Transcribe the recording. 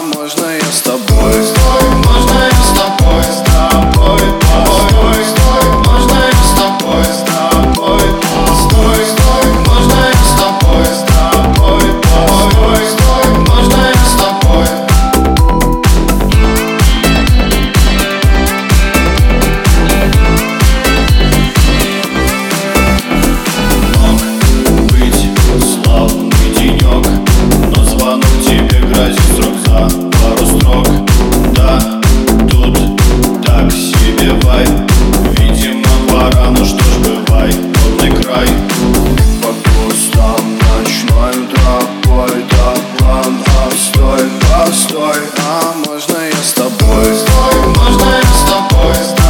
а можно я с тобой? Стой, можно я с тобой? С тобой, стой, стой, можно я с тобой? С тобой, стой, стой, можно я с тобой? С тобой, стой, стой, можно я с тобой? Мог быть славный денек, но звонок тебе грозит срок за пару строк. Да, тут так себе вайб, видимо пора, ну что ж бывай, водный край. По кустам ночной тропой, да план, постой, постой, а можно я с тобой? Стой, можно я с тобой?